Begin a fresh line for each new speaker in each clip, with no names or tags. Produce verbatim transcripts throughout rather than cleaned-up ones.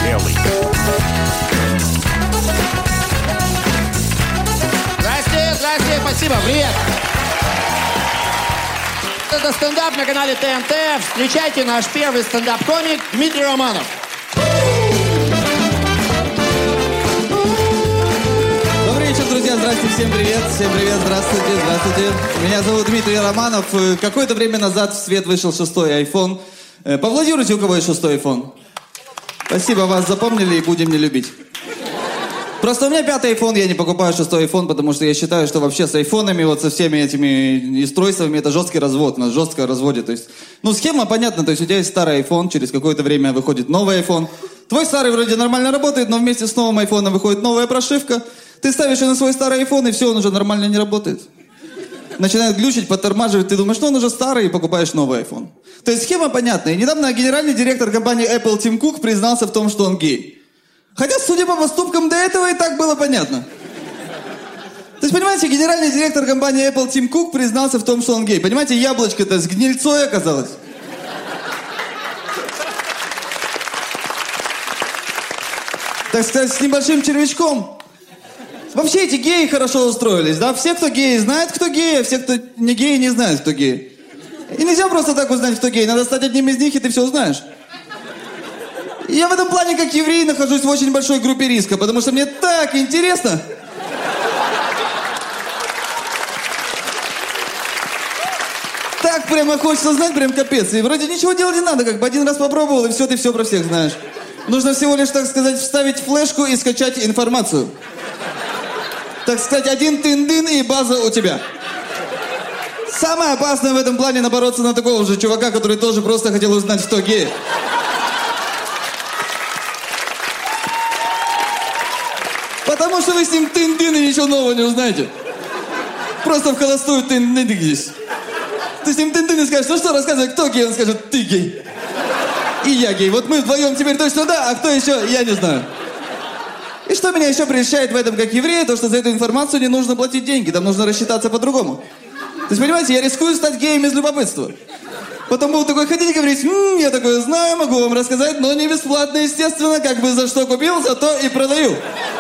белый.
Здрасте, здрасте, спасибо, привет. Это стендап на канале ТНТ. Встречайте наш первый стендап-комик Дмитрий Романов.
Добрый вечер, друзья. Здравствуйте, всем привет. Всем привет, здравствуйте, здравствуйте. Меня зовут Дмитрий Романов. Какое-то время назад в свет вышел шестой iPhone. Поаплодируйте, у кого есть шестой iPhone. Спасибо, вас запомнили и будем не любить. Просто у меня пятый iPhone, я не покупаю шестой iPhone, потому что я считаю, что вообще с айфонами, вот со всеми этими устройствами, это жесткий развод, нас жестко разводит. То есть, ну, схема понятна, то есть у тебя есть старый iPhone, через какое-то время выходит новый iPhone. Твой старый вроде нормально работает, но вместе с новым iPhone выходит новая прошивка. Ты ставишь ее на свой старый iPhone, и все, он уже нормально не работает. Начинает глючить, подтормаживать, ты думаешь, ну он уже старый, и покупаешь новый iPhone. То есть схема понятна. И недавно генеральный директор компании Apple Тим Кук признался в том, что он гей. Хотя, судя по поступкам, до этого и так было понятно. То есть, понимаете, генеральный директор компании Apple Тим Кук признался в том, что он гей. Понимаете, яблочко-то с гнильцой оказалось. Так сказать, с небольшим червячком. Вообще эти геи хорошо устроились, да? Все, кто геи, знают, кто геи, а все, кто не геи, не знают, кто геи. И нельзя просто так узнать, кто гей. Надо стать одним из них, и ты все узнаешь. И я в этом плане, как еврей, нахожусь в очень большой группе риска, потому что мне так интересно. Так прямо хочется знать, прям капец. И вроде ничего делать не надо, как бы один раз попробовал, и все, ты все про всех знаешь. Нужно всего лишь, так сказать, вставить флешку и скачать информацию. Так сказать, один тын-дын, и база у тебя. Самое опасное в этом плане набороться на такого же чувака, который тоже просто хотел узнать, кто гей. Потому что вы с ним тын-дын и ничего нового не узнаете. Просто в холостую тын-дын здесь. Ты с ним тын-дын и скажешь, ну что, рассказывай, кто гей? Он скажет, ты гей. И я гей. Вот мы вдвоем теперь точно да, а кто еще, я не знаю. И что меня еще прельщает в этом как еврея, то что за эту информацию не нужно платить деньги, там нужно рассчитаться по-другому. То есть, понимаете, я рискую стать геем из любопытства. Потом буду такой ходить и говорить, м-м, я такое знаю, могу вам рассказать, но не бесплатно, естественно, как бы за что купил, зато и продаю.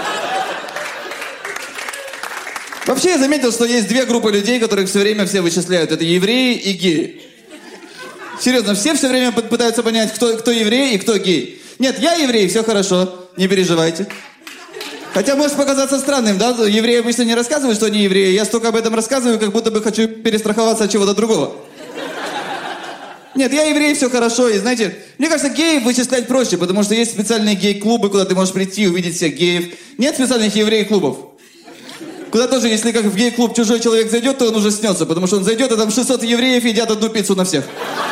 Вообще я заметил, что есть две группы людей, которых все время все вычисляют. Это евреи и геи. Серьезно, все все время пытаются понять, кто, кто еврей и кто гей. Нет, я еврей, все хорошо, не переживайте. Хотя может показаться странным, да? Евреи обычно не рассказывают, что они евреи. Я столько об этом рассказываю, как будто бы хочу перестраховаться от чего-то другого. Нет, я еврей, все хорошо. И знаете, мне кажется, геев вычислять проще, потому что есть специальные гей-клубы, куда ты можешь прийти и увидеть всех геев. Нет специальных еврей-клубов. Куда тоже, если как в гей-клуб чужой человек зайдет, то он уже снется, потому что он зайдет, а там шестьсот евреев едят одну пиццу на всех.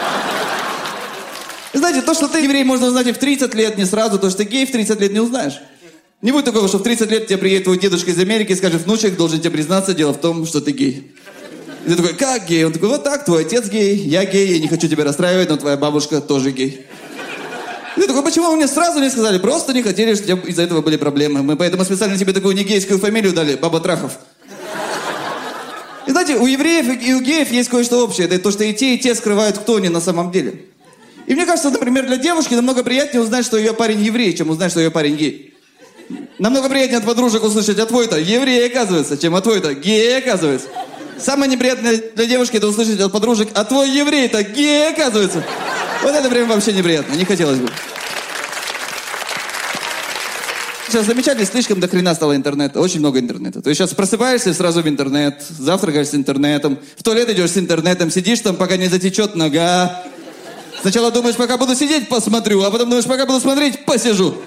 И знаете, то, что ты еврей, можно узнать и в тридцать лет, не сразу, то, что ты гей в тридцать лет не узнаешь. Не будет такого, что в тридцать лет тебе приедет твой дедушка из Америки и скажет, внучек, должен тебе признаться, дело в том, что ты гей. И ты такой, как гей? Он такой, вот так, твой отец гей, я гей, я не хочу тебя расстраивать, но твоя бабушка тоже гей. И ты такой, почему вы мне сразу не сказали? Просто не хотели, чтобы из-за этого были проблемы. Мы поэтому специально тебе такую негейскую фамилию дали, Баба Трахов. И знаете, у евреев и у геев есть кое-что общее. Это то, что и те, и те скрывают, кто они на самом деле. И мне кажется, например, для девушки намного приятнее узнать, что ее парень еврей, чем узнать, что ее парень гей. Намного приятнее от подружек услышать, а твой-то еврей, оказывается, чем а твой-то гей, оказывается. Самое неприятное для девушки это услышать от подружек, а твой еврей-то гей, оказывается. Вот это прям вообще неприятно, не хотелось бы. Сейчас замечательно, слишком до хрена стало интернета, очень много интернета. То есть сейчас просыпаешься сразу в интернет, завтракаешь с интернетом, в туалет идешь с интернетом, сидишь там, пока не затечет нога. Сначала думаешь, пока буду сидеть, посмотрю, а потом думаешь, пока буду смотреть, посижу.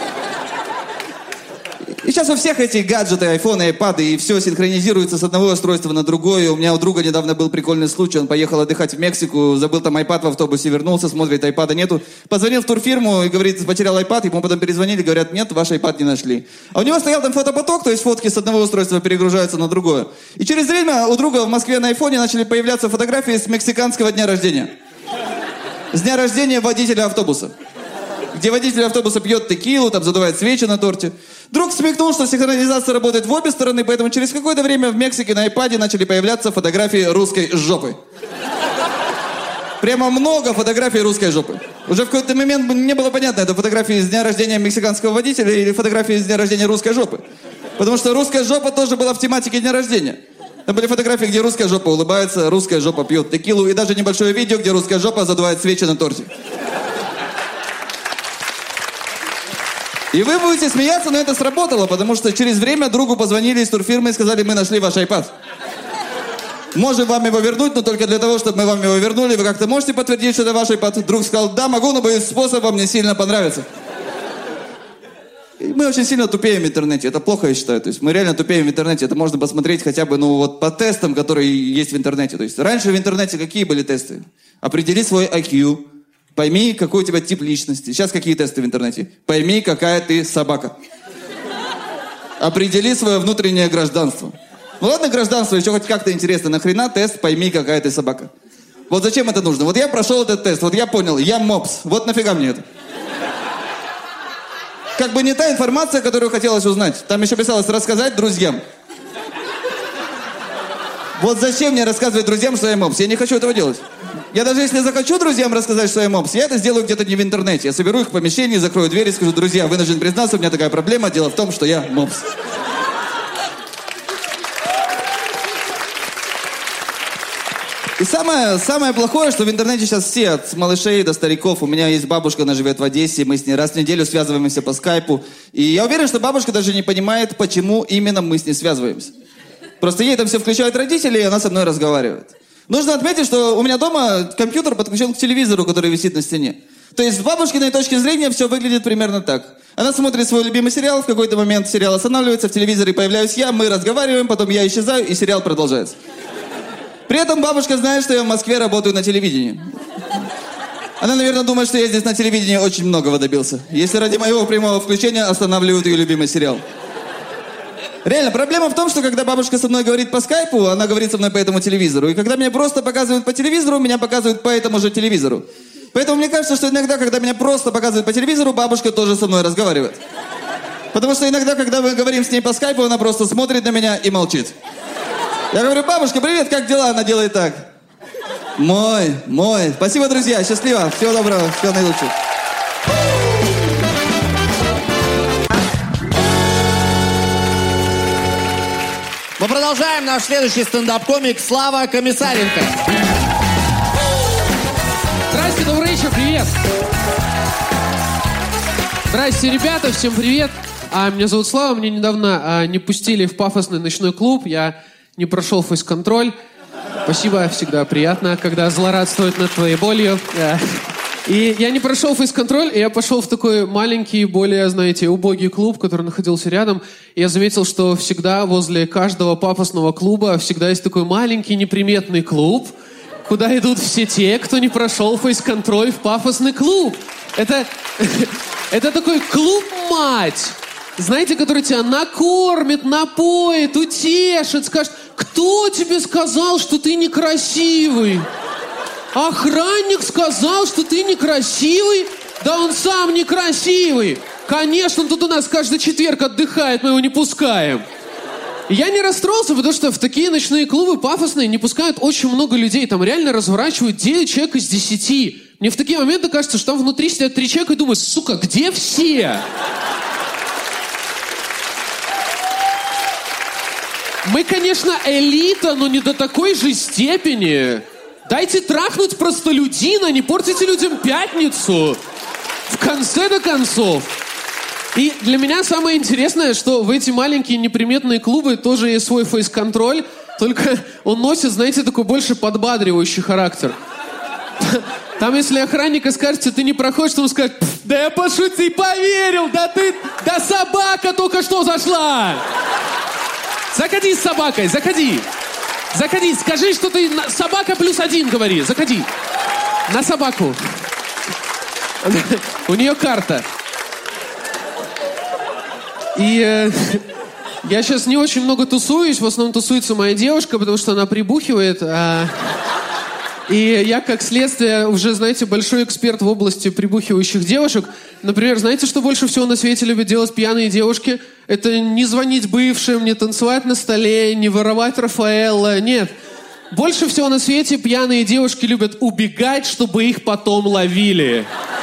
И сейчас у всех эти гаджеты, айфоны, айпады, и все синхронизируется с одного устройства на другое. У меня у друга недавно был прикольный случай, он поехал отдыхать в Мексику, забыл там айпад в автобусе, вернулся, смотрит, айпада нету. Позвонил в турфирму и говорит, потерял айпад, ему потом перезвонили, говорят, нет, ваш айпад не нашли. А у него стоял там фотопоток, то есть фотки с одного устройства перегружаются на другое. И через время у друга в Москве на айфоне начали появляться фотографии с мексиканского дня рождения. С дня рождения водителя автобуса. Где водитель автобуса пьет текилу, там задувает свечи на торте. Друг смекнул, что синхронизация работает в обе стороны, поэтому через какое-то время в Мексике на айпаде начали появляться фотографии русской жопы. Прямо много фотографий русской жопы. Уже в какой-то момент не было понятно, это фотографии с дня рождения мексиканского водителя или фотографии с дня рождения русской жопы. Потому что русская жопа тоже была в тематике дня рождения. Там были фотографии, где русская жопа улыбается, русская жопа пьет текилу, и даже небольшое видео, где русская жопа задувает свечи на торте. И вы будете смеяться, но это сработало, потому что через время другу позвонили из турфирмы и сказали: мы нашли ваш iPad. Можем вам его вернуть, но только для того, чтобы мы вам его вернули. Вы как-то можете подтвердить, что это ваш iPad? Друг сказал: да, могу, но боюсь, способ вам не сильно понравится. И мы очень сильно тупеем в интернете. Это плохо, я считаю. То есть мы реально тупеем в интернете. Это можно посмотреть хотя бы, ну, вот по тестам, которые есть в интернете. То есть раньше в интернете какие были тесты? Определи свой ай кью. Пойми, какой у тебя тип личности. Сейчас какие тесты в интернете? Пойми, какая ты собака. Определи свое внутреннее гражданство. Ну ладно, гражданство, еще хоть как-то интересно. Нахрена тест «Пойми, какая ты собака»? Вот зачем это нужно? Вот я прошел этот тест, вот я понял, я мопс. Вот нафига мне это? Как бы не та информация, которую хотелось узнать. Там еще писалось «рассказать друзьям». Вот зачем мне рассказывать друзьям, что я мопс? Я не хочу этого делать. Я даже если захочу друзьям рассказать, что я мопс, я это сделаю где-то не в интернете. Я соберу их в помещении, закрою дверь и скажу: друзья, вынужден признаться, у меня такая проблема. Дело в том, что я мопс. И самое, самое плохое, что в интернете сейчас все, от малышей до стариков. У меня есть бабушка, она живет в Одессе, мы с ней раз в неделю связываемся по скайпу. И я уверен, что бабушка даже не понимает, почему именно мы с ней связываемся. Просто ей там все включают родители, и она со мной разговаривает. Нужно отметить, что у меня дома компьютер подключен к телевизору, который висит на стене. То есть с бабушкиной точки зрения все выглядит примерно так. Она смотрит свой любимый сериал, в какой-то момент сериал останавливается, в телевизоре появляюсь я, мы разговариваем, потом я исчезаю, и сериал продолжается. При этом бабушка знает, что я в Москве работаю на телевидении. Она, наверное, думает, что я здесь на телевидении очень многого добился. Если ради моего прямого включения останавливают ее любимый сериал. Реально, проблема в том, что когда бабушка со мной говорит по скайпу, она говорит со мной по этому телевизору. И когда меня просто показывают по телевизору, меня показывают по этому же телевизору. Поэтому мне кажется, что иногда, когда меня просто показывают по телевизору, бабушка тоже со мной разговаривает. Потому что иногда, когда мы говорим с ней по скайпу, она просто смотрит на меня и молчит. Я говорю: бабушка, привет, как дела? Она делает так. Мой, мой. Спасибо, друзья, счастливо. Всего доброго, всего наилучшего.
Мы продолжаем. Наш следующий стендап-комик Слава Комиссаренко.
Здрасте, добрый вечер, привет. Здрасте, ребята, всем привет. А, меня зовут Слава, мне недавно а, не пустили в пафосный ночной клуб, я не прошел фейс-контроль. Спасибо, всегда приятно, когда злорадствуют над твоей болью. И я не прошел фейс-контроль, и я пошел в такой маленький, более, знаете, убогий клуб, который находился рядом. И я заметил, что всегда возле каждого пафосного клуба всегда есть такой маленький неприметный клуб, куда идут все те, кто не прошел фейс-контроль в пафосный клуб. Это, это такой клуб-мать, знаете, который тебя накормит, напоит, утешит, скажет: кто тебе сказал, что ты некрасивый? Охранник сказал, что ты некрасивый? Да он сам некрасивый. Конечно, он тут у нас каждый четверг отдыхает, мы его не пускаем. Я не расстроился, потому что в такие ночные клубы пафосные не пускают очень много людей. Там реально разворачивают девять человек из десяти. Мне в такие моменты кажется, что там внутри сидят три человека и думают: сука, где все? Мы, конечно, элита, но не до такой же степени. Дайте трахнуть простолюдина, не портите людям пятницу. В конце-то концов. И для меня самое интересное, что в эти маленькие неприметные клубы тоже есть свой фейс-контроль, только он носит, знаете, такой больше подбадривающий характер. Там, если охранника скажете: ты не проходишь, то он скажет: да я пошутил, поверил, да ты, да собака только что зашла. Заходи с собакой, заходи. Заходи, скажи, что ты на... собака плюс один, говори, заходи. На собаку. У нее карта. И э, я сейчас не очень много тусуюсь, в основном тусуется моя девушка, потому что она прибухивает. А... И я, как следствие, уже, знаете, большой эксперт в области прибухивающих девушек. Например, знаете, что больше всего на свете любят делать пьяные девушки? Это не звонить бывшим, не танцевать на столе, не воровать Рафаэлло. Нет. Больше всего на свете пьяные девушки любят убегать, чтобы их потом ловили.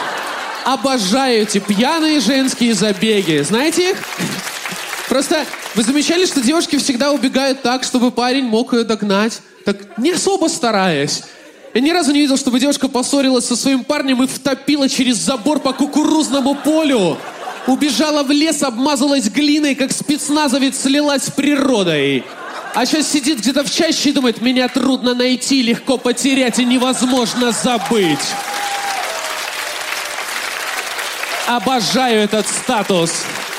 обожаю эти пьяные женские забеги. Знаете их? Просто вы замечали, что девушки всегда убегают так, чтобы парень мог ее догнать? Так не особо стараясь. Я ни разу не видел, чтобы девушка поссорилась со своим парнем и втопила через забор по кукурузному полю. Убежала в лес, обмазалась глиной, как спецназовец, слилась с природой. А сейчас сидит где-то в чаще и думает, меня трудно найти, легко потерять и невозможно забыть. Обожаю этот статус.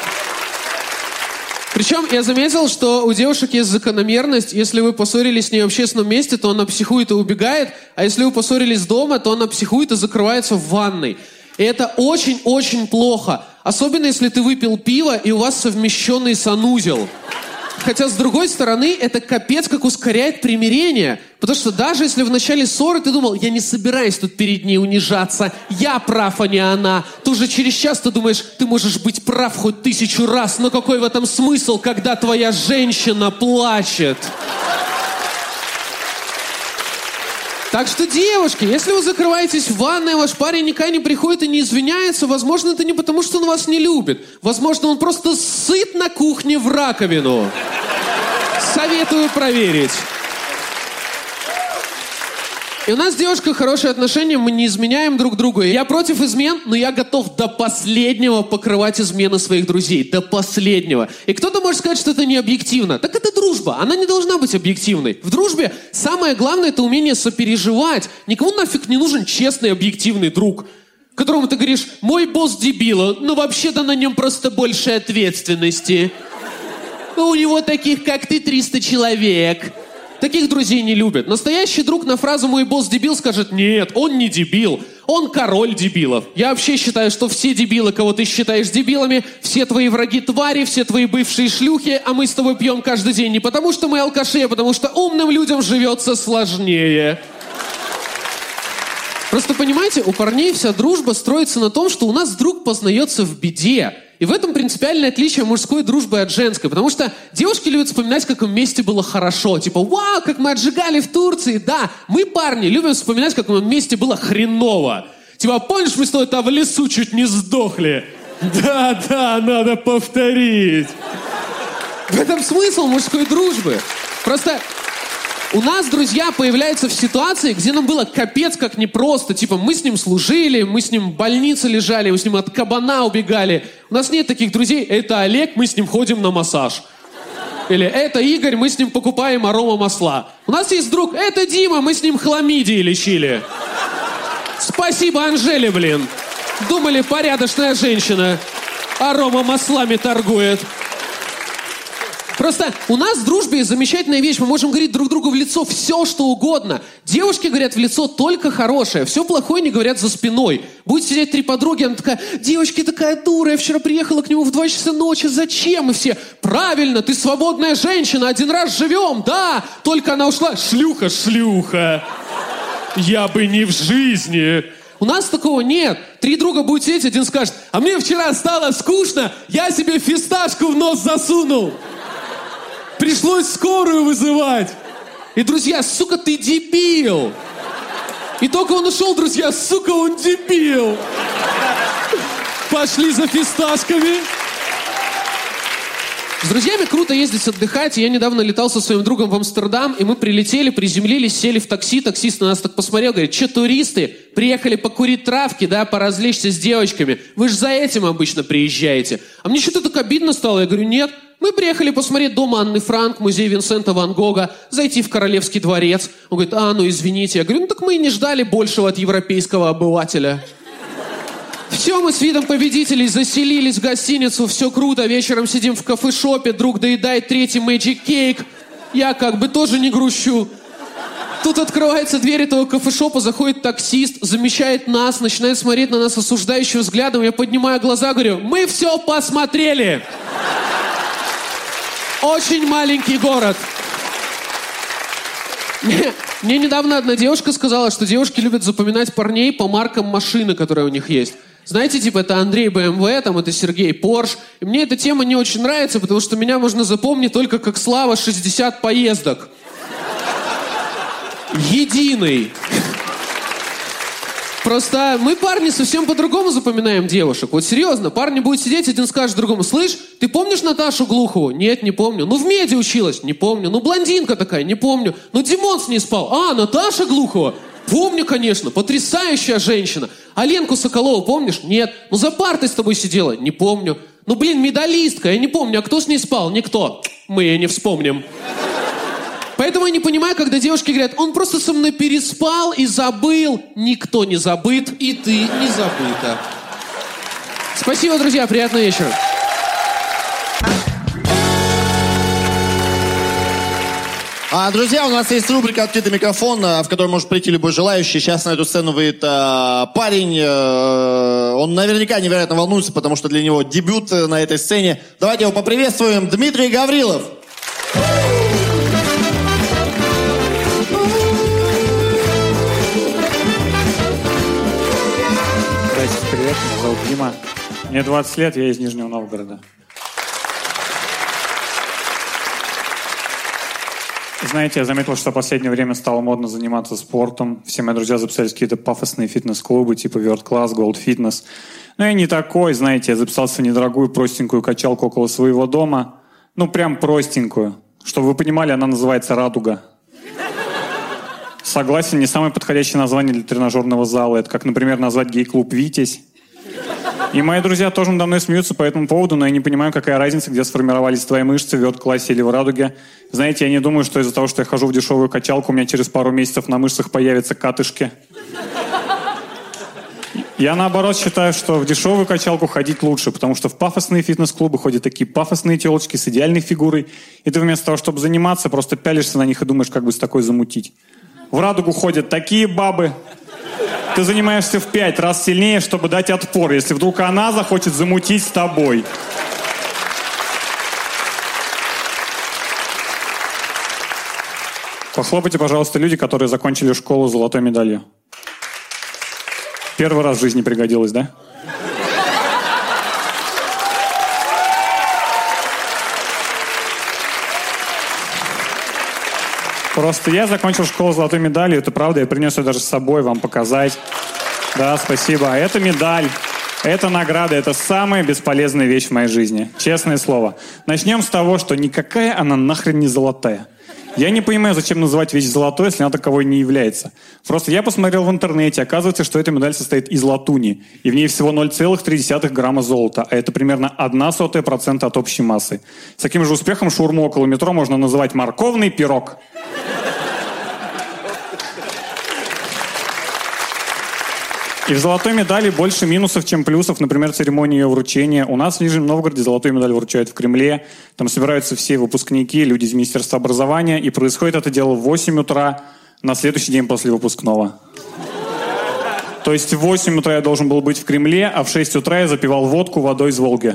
Причем я заметил, что у девушек есть закономерность. Если вы поссорились с ней в общественном месте, то она психует и убегает. А если вы поссорились дома, то она психует и закрывается в ванной. И это очень-очень плохо. Особенно, если ты выпил пиво и у вас совмещенный санузел. Хотя, с другой стороны, это капец как ускоряет примирение. Потому что даже если в начале ссоры ты думал, я не собираюсь тут перед ней унижаться, я прав, а не она, то уже через час ты думаешь, ты можешь быть прав хоть тысячу раз, но какой в этом смысл, когда твоя женщина плачет? Так что, девушки, если вы закрываетесь в ванной, ваш парень никогда не приходит и не извиняется, возможно, это не потому, что он вас не любит. Возможно, он просто сыт на кухне в раковину. Советую проверить. И у нас с девушкой хорошие отношения, мы не изменяем друг другу. Я против измен, но я готов до последнего покрывать измены своих друзей. До последнего. И кто-то может сказать, что это не объективно. Так это дружба, она не должна быть объективной. В дружбе самое главное — это умение сопереживать. Никому нафиг не нужен честный, объективный друг, которому ты говоришь, мой босс дебила, но вообще-то на нем просто больше ответственности. У него таких, как ты, триста человек. Таких друзей не любят. Настоящий друг на фразу «мой босс дебил» скажет «нет, он не дебил, он король дебилов». Я вообще считаю, что все дебилы, кого ты считаешь дебилами, все твои враги твари, все твои бывшие шлюхи, а мы с тобой пьем каждый день не потому, что мы алкаши, а потому что умным людям живется сложнее. Просто понимаете, у парней вся дружба строится на том, что у нас друг познается в беде. И в этом принципиальное отличие мужской дружбы от женской. Потому что девушки любят вспоминать, как им вместе было хорошо. Типа, вау, как мы отжигали в Турции. Да, мы, парни, любим вспоминать, как нам вместе было хреново. Типа, помнишь, мы с тобой там в лесу чуть не сдохли? Да, да, надо повторить. В этом смысл мужской дружбы. Просто у нас друзья появляются в ситуации, где нам было капец как непросто. Типа, мы с ним служили, мы с ним в больнице лежали, мы с ним от кабана убегали. У нас нет таких друзей. Это Олег, мы с ним ходим на массаж. Или это Игорь, мы с ним покупаем аромамасла. У нас есть друг, это Дима, мы с ним хламидии лечили. Спасибо, Анжеле, блин. Думали, порядочная женщина. Аромамаслами торгует. Просто у нас в дружбе есть замечательная вещь. Мы можем говорить друг другу в лицо все, что угодно. Девушки говорят в лицо только хорошее. Все плохое не говорят за спиной. Будет сидеть три подруги, она такая, девочки, такая дура, я вчера приехала к нему в два часа ночи, зачем? И все, правильно, ты свободная женщина, один раз живем, да. Только она ушла, шлюха, шлюха. Я бы не в жизни. У нас такого нет. Три друга будут сидеть, один скажет, а мне вчера стало скучно, я себе фисташку в нос засунул. Пришлось скорую вызывать. И, друзья, сука, ты дебил. И только он ушел, друзья, сука, он дебил. Пошли за фисташками. С друзьями круто ездить отдыхать. Я недавно летал со своим другом в Амстердам, и мы прилетели, приземлились, сели в такси. Таксист на нас так посмотрел, говорит, что туристы? Приехали покурить травки, да, поразвлечься с девочками. Вы же за этим обычно приезжаете. А мне что-то так обидно стало. Я говорю, нет. Мы приехали посмотреть дом Анны Франк, музей Винсента Ван Гога, зайти в Королевский дворец. Он говорит, а, ну извините. Я говорю, ну так мы и не ждали большего от европейского обывателя. Все, мы с видом победителей заселились в гостиницу, все круто. Вечером сидим в кафешопе, друг доедает третий Magic Cake. Я как бы тоже не грущу. Тут открывается дверь этого кафешопа, заходит таксист, замечает нас, начинает смотреть на нас осуждающим взглядом. Я поднимаю глаза, говорю, мы все посмотрели. Очень маленький город. Мне, мне недавно одна девушка сказала, что девушки любят запоминать парней по маркам машины, которые у них есть. Знаете, типа, это Андрей бэ эм вэ, там, это Сергей Порш. И мне эта тема не очень нравится, потому что меня можно запомнить только как Слава шестьдесят поездок. Единый. Просто мы, парни, совсем по-другому запоминаем девушек. Вот серьезно, парни будут сидеть, один скажет другому: слышь, ты помнишь Наташу Глухову? Нет, не помню. Ну, в меди училась? Не помню. Ну, блондинка такая? Не помню. Ну, Димон с ней спал? А, Наташа Глухова? Помню, конечно. Потрясающая женщина. А Ленку Соколову помнишь? Нет. Ну, за партой с тобой сидела? Не помню. Ну, блин, медалистка, я не помню. А кто с ней спал? Никто. Мы ее не вспомним. Поэтому я не понимаю, когда девушки говорят: он просто со мной переспал и забыл. Никто не забыт, и ты не забыта. Спасибо, друзья, приятного вечера.
А, друзья, у нас есть рубрика «Открытый микрофон», в которой может прийти любой желающий. Сейчас на эту сцену выйдет а, парень. А, он наверняка невероятно волнуется, потому что для него дебют на этой сцене. Давайте его поприветствуем. Дмитрий Гаврилов.
Привет, меня зовут Дима. Мне двадцать лет, я из Нижнего Новгорода. Знаете, я заметил, что в последнее время стало модно заниматься спортом. Все мои друзья записались в какие-то пафосные фитнес-клубы, типа World Class, Gold Fitness. Но я не такой, знаете, я записался в недорогую простенькую качалку около своего дома. Ну, прям простенькую. Чтобы вы понимали, она называется «Радуга». Согласен, не самое подходящее название для тренажерного зала. Это как, например, назвать гей-клуб «Витязь». И мои друзья тоже надо мной смеются по этому поводу, но я не понимаю, какая разница, где сформировались твои мышцы, в World-классе или в «Радуге». Знаете, я не думаю, что из-за того, что я хожу в дешевую качалку, у меня через пару месяцев на мышцах появятся катышки. Я, наоборот, считаю, что в дешевую качалку ходить лучше, потому что в пафосные фитнес-клубы ходят такие пафосные телочки с идеальной фигурой, и ты вместо того, чтобы заниматься, просто пялишься на них и думаешь, как бы с такой замутить. В «Радугу» ходят такие бабы. Ты занимаешься в пять раз сильнее, чтобы дать отпор, если вдруг она захочет замутить с тобой. Похлопайте, пожалуйста, люди, которые закончили школу с золотой медалью. Первый раз в жизни пригодилось, да? Просто я закончил школу с золотой медалью, это правда, я принес ее даже с собой вам показать. Да, спасибо. Это медаль, это награда, это самая бесполезная вещь в моей жизни. Честное слово. Начнем с того, что никакая она нахрен не золотая. Я не понимаю, зачем называть вещь золотой, если она таковой не является. Просто я посмотрел в интернете, оказывается, что эта медаль состоит из латуни, и в ней всего ноль целых три десятых грамма золота, а это примерно одна сотая процента от общей массы. С таким же успехом шаурму около метро можно называть морковный пирог. И в золотой медали больше минусов, чем плюсов. Например, церемония ее вручения. У нас в Нижнем Новгороде золотую медаль вручают в Кремле. Там собираются все выпускники, люди из Министерства образования. И происходит это дело в восемь утра на следующий день после выпускного. То есть в восемь утра я должен был быть в Кремле, а в шесть утра я запивал водку водой из Волги.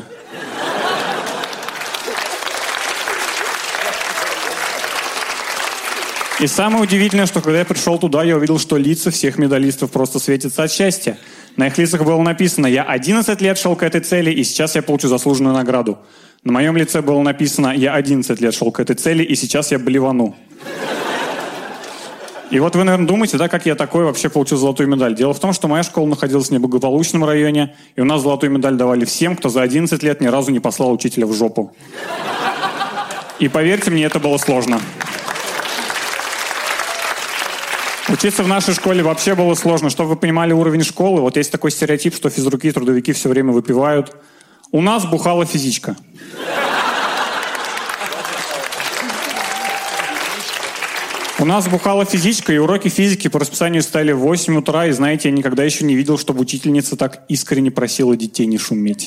И самое удивительное, что когда я пришел туда, я увидел, что лица всех медалистов просто светятся от счастья. На их лицах было написано: «Я одиннадцать лет шел к этой цели, и сейчас я получу заслуженную награду». На моем лице было написано: «Я одиннадцать лет шел к этой цели, и сейчас я блевану». И вот вы, наверное, думаете, да, как я такой вообще получил золотую медаль. Дело в том, что моя школа находилась в неблагополучном районе, и у нас золотую медаль давали всем, кто за одиннадцать лет ни разу не послал учителя в жопу. И поверьте мне, это было сложно. Учиться в нашей школе вообще было сложно. Чтобы вы понимали уровень школы, вот есть такой стереотип, что физруки и трудовики все время выпивают. У нас бухала физичка. У нас бухала физичка, и уроки физики по расписанию стали в восемь утра. И знаете, я никогда еще не видел, чтобы учительница так искренне просила детей не шуметь.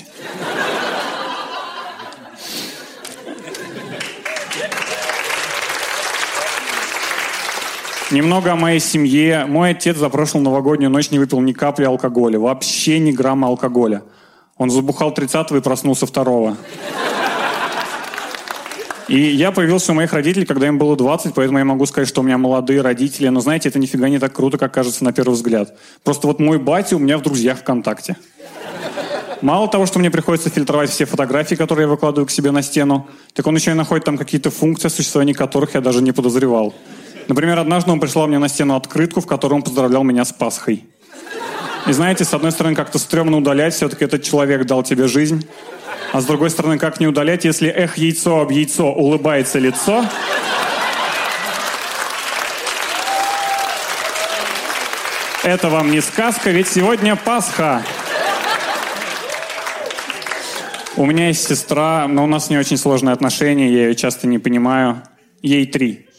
Немного о моей семье. Мой отец за прошлую новогоднюю ночь не выпил ни капли алкоголя. Вообще ни грамма алкоголя. Он забухал тридцатого и проснулся второго. И я появился у моих родителей, когда им было двадцать, поэтому я могу сказать, что у меня молодые родители. Но знаете, это нифига не так круто, как кажется на первый взгляд. Просто вот мой батя у меня в друзьях ВКонтакте. Мало того, что мне приходится фильтровать все фотографии, которые я выкладываю к себе на стену, так он еще и находит там какие-то функции, о существовании которых я даже не подозревал. Например, однажды он прислал мне на стену открытку, в которой он поздравлял меня с Пасхой. И знаете, с одной стороны, как-то стрёмно удалять, все-таки этот человек дал тебе жизнь. А с другой стороны, как не удалять, если эх, яйцо об яйцо, улыбается лицо. Это вам не сказка, ведь сегодня Пасха. У меня есть сестра, но у нас не очень сложные отношения, я ее часто не понимаю. Ей три.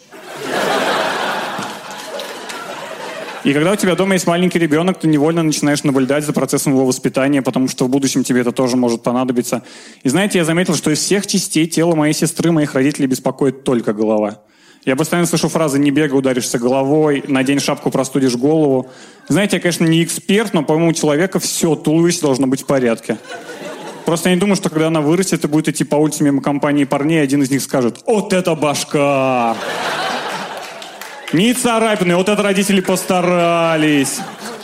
И когда у тебя дома есть маленький ребенок, ты невольно начинаешь наблюдать за процессом его воспитания, потому что в будущем тебе это тоже может понадобиться. И знаете, я заметил, что из всех частей тела моей сестры моих родителей беспокоит только голова. Я постоянно слышу фразы «не бегай, ударишься головой», «надень шапку, простудишь голову». Знаете, я, конечно, не эксперт, но, по-моему, у человека все, туловище должно быть в порядке. Просто я не думаю, что когда она вырастет и будет идти по улице мимо компании парней, один из них скажет: «Вот это башка! Не царапины, вот это родители постарались!»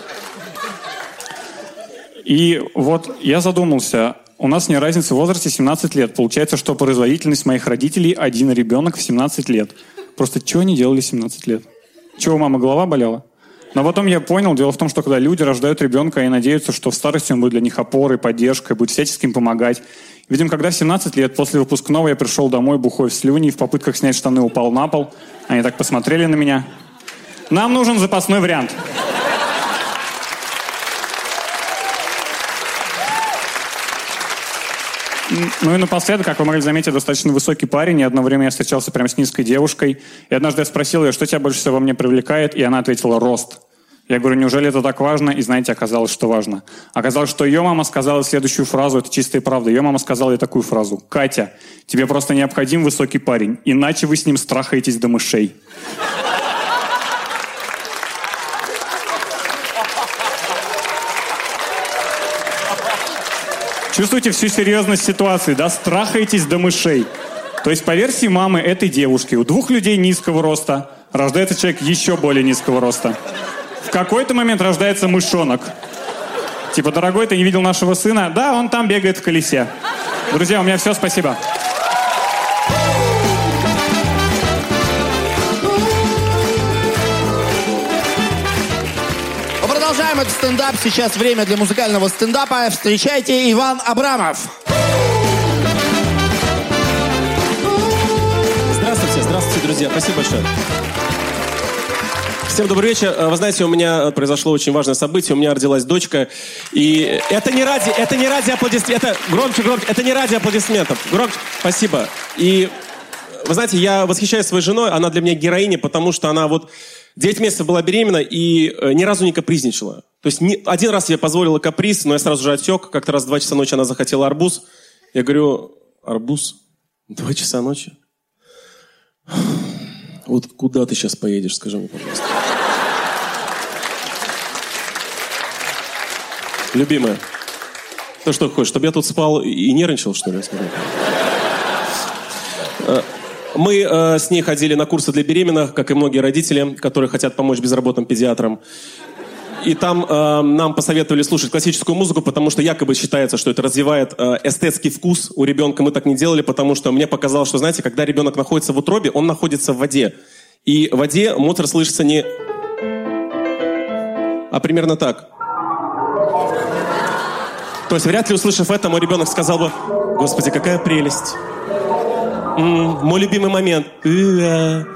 И вот я задумался, у нас не разница в возрасте семнадцать лет. Получается, что производительность моих родителей один ребенок в семнадцать лет. Просто что они делали в семнадцать лет? Чего, у мамы голова болела? Но потом я понял, дело в том, что когда люди рождают ребенка и надеются, что в старости он будет для них опорой, поддержкой, будет всячески им помогать. Видимо, когда в семнадцать лет после выпускного я пришел домой бухой в слюни и в попытках снять штаны упал на пол, они так посмотрели на меня. Нам нужен запасной вариант. Ну и напоследок, как вы могли заметить, достаточно высокий парень, и одно время я встречался прямо с низкой девушкой. И однажды я спросил ее, что тебя больше всего во мне привлекает, и она ответила: рост. Я говорю: неужели это так важно? И знаете, оказалось, что важно. Оказалось, что ее мама сказала следующую фразу, это чистая правда. Ее мама сказала ей такую фразу: «Катя, тебе просто необходим высокий парень, иначе вы с ним страхаетесь до мышей». Чувствуете всю серьезность ситуации, да? Страхаетесь до мышей. То есть, по версии мамы этой девушки, у двух людей низкого роста рождается человек еще более низкого роста. В какой-то момент рождается мышонок. Типа: дорогой, ты не видел нашего сына? Да, он там бегает в колесе. Друзья, у меня все, спасибо.
Продолжаем этот стендап. Сейчас время для музыкального стендапа. Встречайте, Иван Абрамов.
Здравствуйте, здравствуйте, друзья. Спасибо большое. Всем добрый вечер. Вы знаете, у меня произошло очень важное событие. У меня родилась дочка. И это не ради, это не ради аплодисментов. Это громче, громче. Это не ради аплодисментов. Громче. Спасибо. И вы знаете, я восхищаюсь своей женой. Она для меня героиня, потому что она вот девять месяцев была беременна и ни разу не капризничала. То есть ни, один раз я позволила каприз, но я сразу же отсек. Как-то раз в два часа ночи она захотела арбуз. Я говорю: арбуз? Два часа ночи? Вот куда ты сейчас поедешь, скажи мне, пожалуйста. Любимая, ты что хочешь, чтобы я тут спал и нервничал, что ли? Мы э, с ней ходили на курсы для беременных, как и многие родители, которые хотят помочь безработным педиатрам. И там э, нам посоветовали слушать классическую музыку, потому что якобы считается, что это развивает э, эстетский вкус у ребенка. Мы так не делали, потому что мне показалось, что, знаете, когда ребенок находится в утробе, он находится в воде. И в воде Моцарт слышится не... а примерно так. То есть вряд ли, услышав это, мой ребенок сказал бы: «Господи, какая прелесть! М-м, мой любимый момент. Реально,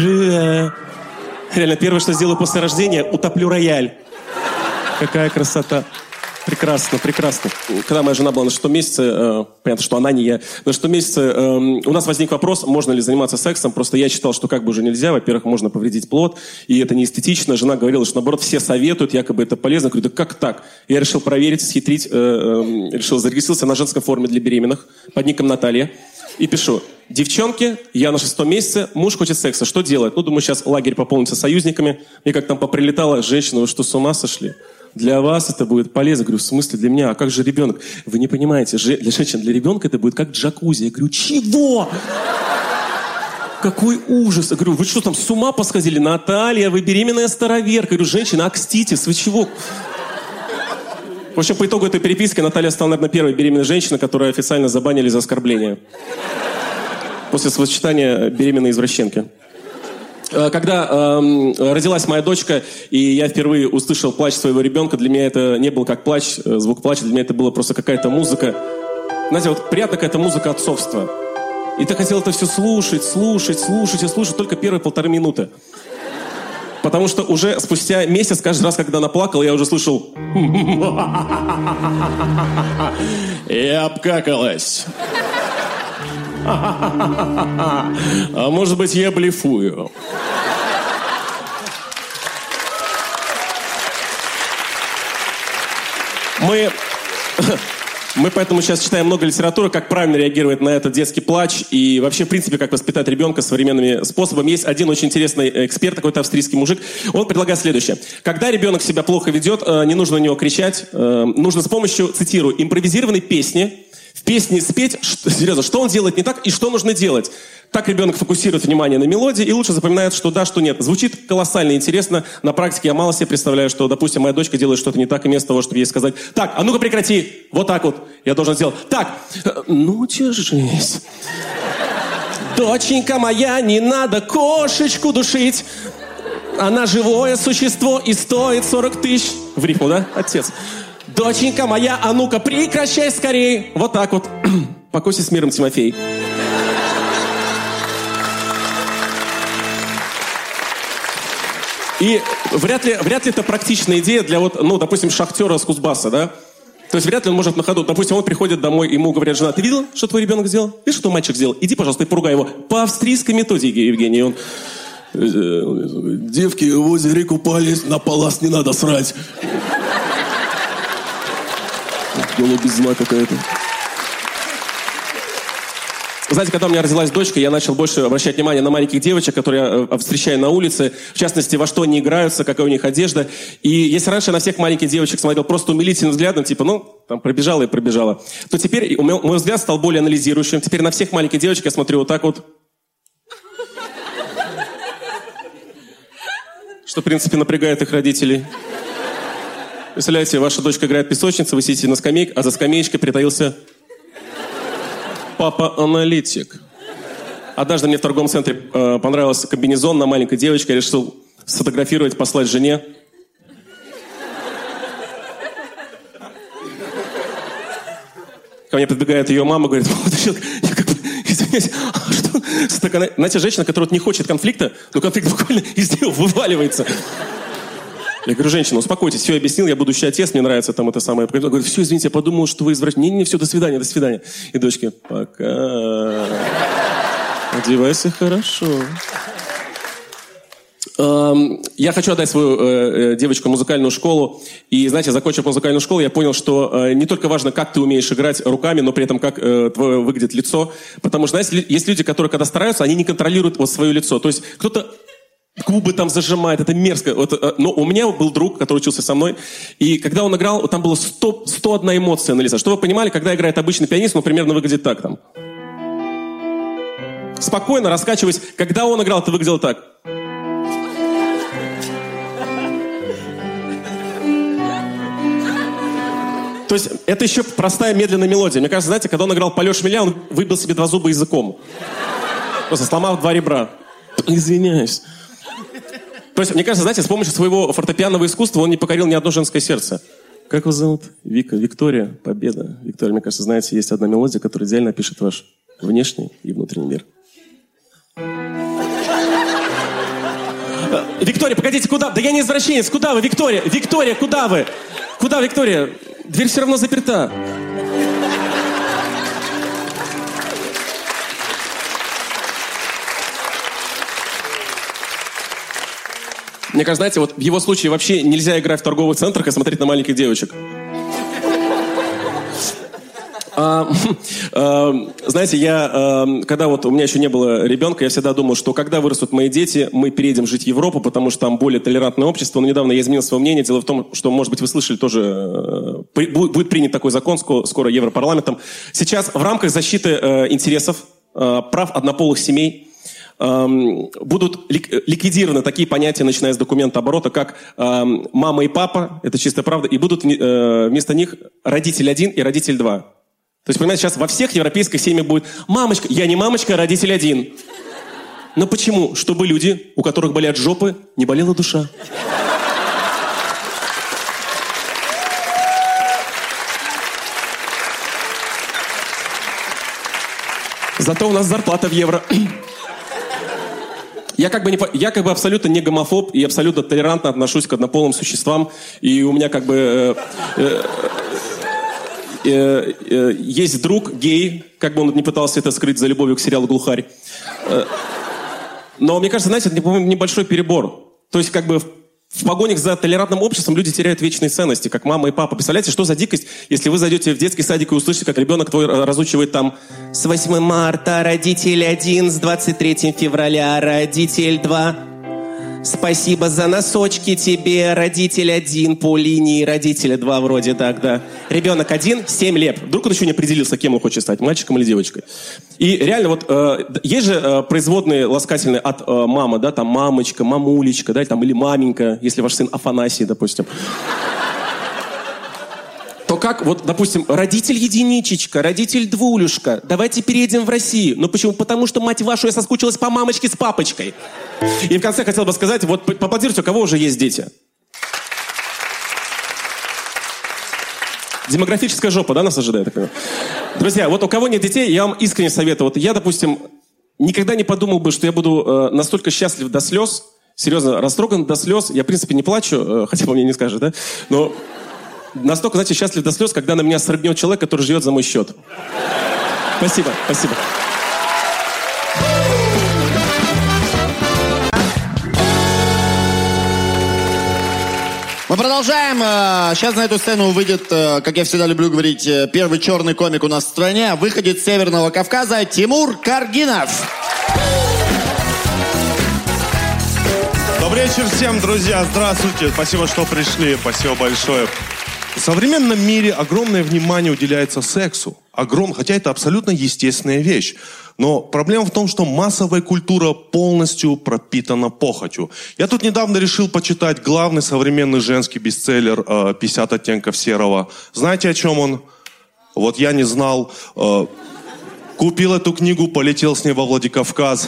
первое, что сделаю после рождения, утоплю рояль». Какая красота. Прекрасно, прекрасно. Когда моя жена была на шестом месяце, э, понятно, что она не я, на шестом месяце э, у нас возник вопрос, можно ли заниматься сексом. Просто я считал, что как бы уже нельзя. Во-первых, можно повредить плод, и это не эстетично. Жена говорила, что наоборот все советуют, якобы это полезно. Я говорю: да как так? Я решил проверить, схитрить, э, э, решил зарегистрироваться на женской форме для беременных под ником Наталья. И пишу: девчонки, я на шестом месяце, муж хочет секса, что делать? Ну, думаю, сейчас лагерь пополнится союзниками. Мне как там поприлетало: женщина, вы что, с ума сошли? Для вас это будет полезно. Я говорю: в смысле для меня? А как же ребенок? Вы не понимаете, для женщин, для ребенка это будет как джакузи. Я говорю: чего? Какой ужас. Я говорю: вы что там, с ума посходили? Наталья, вы беременная староверка. Я говорю: женщина, окститесь, вы чего? В общем, по итогу этой переписки Наталья стала, наверное, первой беременной женщиной, которую официально забанили за оскорбление. После словосочетания «беременной извращенки». Когда э, родилась моя дочка, и я впервые услышал плач своего ребенка, для меня это не был как плач, звук плача, для меня это была просто какая-то музыка. Знаете, вот приятно какая-то музыка отцовства. И ты хотел это все слушать, слушать, слушать и слушать только первые полторы минуты. Потому что уже спустя месяц, каждый раз, когда она плакала, я уже слышал... И обкакалась. А может быть, я блефую. Мы... Мы поэтому сейчас читаем много литературы, как правильно реагировать на этот детский плач и вообще, в принципе, как воспитать ребенка современными способами. Есть один очень интересный эксперт, какой-то австрийский мужик. Он предлагает следующее. Когда ребенок себя плохо ведет, не нужно на него кричать. Нужно с помощью, цитирую, импровизированной песни, в песне спеть, что, серьезно, что он делает не так и что нужно делать. Так ребенок фокусирует внимание на мелодии и лучше запоминает, что да, что нет. Звучит колоссально интересно. На практике я мало себе представляю, что, допустим, моя дочка делает что-то не так, и вместо того, чтобы ей сказать: так, а ну-ка прекрати, вот так вот. Я должен сделать: так, ну держись. Доченька моя, не надо кошечку душить. Она живое существо и стоит сорок тысяч. В рифму, да, отец? Доченька моя, а ну-ка прекращай скорее. Вот так вот. Покойся с миром, Тимофей. И вряд ли, вряд ли это практичная идея для, вот, ну, допустим, шахтера с Кузбасса, да? То есть вряд ли он может на ходу. Допустим, он приходит домой, ему говорят: жена, ты видела, что твой ребенок сделал? Видишь, что мальчик сделал? Иди, пожалуйста, и поругай его. По австрийской методике, Евгений. Он... Девки в озере купались, на палас не надо срать. Голубизна какая-то. Знаете, когда у меня родилась дочка, я начал больше обращать внимание на маленьких девочек, которые я встречаю на улице, в частности, во что они играются, какая у них одежда. И если раньше я на всех маленьких девочек смотрел просто умилительным взглядом, типа, ну, там, пробежала и пробежала, то теперь мой взгляд стал более анализирующим. Теперь на всех маленьких девочек я смотрю вот так вот. Что, в принципе, напрягает их родителей. Представляете, ваша дочка играет в песочнице, вы сидите на скамейке, а за скамеечкой притаился... папа-аналитик. Однажды мне в торговом центре э, понравился комбинезон на маленькой девочке. Я решил сфотографировать, послать жене. Ко мне подбегает ее мама, говорит: я как бы, извиняюсь, а что? Знаете, женщина, которая вот не хочет конфликта, но конфликт буквально из нее вываливается. Я говорю: женщина, успокойтесь, все, я объяснил, я будущий отец, мне нравится там это самое. Я говорю: все, извините, я подумал, что вы извращенец. Не-не, все, до свидания, до свидания. И дочке: пока. Одевайся хорошо. Я хочу отдать свою э, девочку в музыкальную школу. И, знаете, закончив музыкальную школу, я понял, что э, не только важно, как ты умеешь играть руками, но при этом, как э, твое выглядит лицо. Потому что, знаете, есть люди, которые, когда стараются, они не контролируют вот свое лицо. То есть кто-то губы там зажимает, это мерзко. Вот, но у меня был друг, который учился со мной, и когда он играл, там было сто, сто одна эмоция на лице. Чтобы вы понимали, когда играет обычный пианист, он примерно выглядит так там. Спокойно, раскачиваясь. Когда он играл, это выглядело так. То есть это еще простая медленная мелодия. Мне кажется, знаете, когда он играл «Полет шмеля», он выбил себе два зуба языком. Просто сломав два ребра. Извиняюсь. То есть, мне кажется, знаете, с помощью своего фортепианного искусства он не покорил ни одно женское сердце. Как вас зовут? Вика. Виктория. Победа. Виктория, мне кажется, знаете, есть одна мелодия, которая идеально опишет ваш внешний и внутренний мир. Виктория, погодите, куда? Да я не извращенец. Куда вы, Виктория? Виктория, куда вы? Куда, Виктория? Дверь все равно заперта. Мне кажется, знаете, вот в его случае вообще нельзя играть в торговых центрах и смотреть на маленьких девочек. А, а, знаете, я, а, когда вот у меня еще не было ребенка, я всегда думал, что когда вырастут мои дети, мы переедем жить в Европу, потому что там более толерантное общество. Но недавно я изменил свое мнение. Дело в том, что, может быть, вы слышали тоже, будет принят такой закон скоро Европарламентом. Сейчас в рамках защиты интересов, прав однополых семей будут ликвидированы такие понятия, начиная с документа оборота, как мама и папа, это чистая правда, и будут вместо них родитель один и родитель два. То есть, понимаете, сейчас во всех европейских семьях будет: мамочка, я не мамочка, а родитель один. Но почему? Чтобы люди, у которых болят жопы, не болела душа. Зато у нас зарплата в евро. Я как бы, не, я как бы абсолютно не гомофоб и абсолютно толерантно отношусь к однополым существам. И у меня как бы... Э, э, э, э, есть друг гей, как бы он не пытался это скрыть за любовью к сериалу «Глухарь». Э, но мне кажется, знаете, это небольшой перебор. То есть как бы... В погонях за толерантным обществом люди теряют вечные ценности, как мама и папа. Представляете, что за дикость, если вы зайдете в детский садик и услышите, как ребенок твой разучивает там «С восьмого марта, родитель один, с двадцать третьего февраля, родитель два». Спасибо за носочки тебе, родитель один, по линии родителя два вроде так, да. Ребенок один, семь лет. Вдруг он еще не определился, кем он хочет стать, мальчиком или девочкой. И реально вот, э, есть же э, производные ласкательные от э, мама, да, там мамочка, мамулечка, да, там, или маменька, если ваш сын Афанасий, допустим. То как, вот, допустим, родитель единичечка, родитель двулюшка, давайте переедем в Россию. Ну почему? Потому что, мать вашу, я соскучилась по мамочке с папочкой. И в конце хотел бы сказать, вот поаплодируйте, у кого уже есть дети. Демографическая жопа, да, нас ожидает? Так понимаю? Друзья, вот у кого нет детей, я вам искренне советую. Вот я, допустим, никогда не подумал бы, что я буду э, настолько счастлив до слез, серьезно, растроган до слез. Я, в принципе, не плачу, э, хотя вы мне не скажете, да? Но... Настолько, знаете, счастлив до слез, когда на меня срыгнет человек, который живет за мой счет. Спасибо, спасибо.
Мы продолжаем. Сейчас на эту сцену выйдет, как я всегда люблю говорить, первый черный комик у нас в стране. Выходит с Северного Кавказа Тимур Каргинов.
Добрый вечер всем, друзья. Здравствуйте. Спасибо, что пришли. Спасибо большое. В современном мире огромное внимание уделяется сексу. Огром... Хотя это абсолютно естественная вещь. Но проблема в том, что массовая культура полностью пропитана похотью. Я тут недавно решил почитать главный современный женский бестселлер «пятьдесят оттенков серого». Знаете, о чем он? Вот я не знал. Купил эту книгу, полетел с ней во Владикавказ.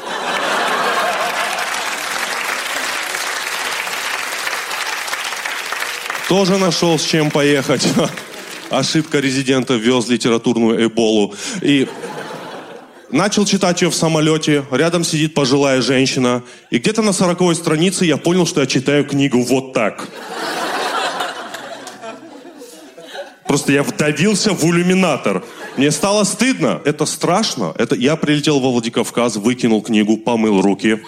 Тоже нашел с чем поехать. Ошибка резидента, вез литературную эболу. И начал читать ее в самолете. Рядом сидит пожилая женщина. И где-то на сороковой странице я понял, что я читаю книгу вот так. Просто я вдавился в иллюминатор. Мне стало стыдно. Это страшно. Это... Я прилетел во Владикавказ, выкинул книгу, помыл руки.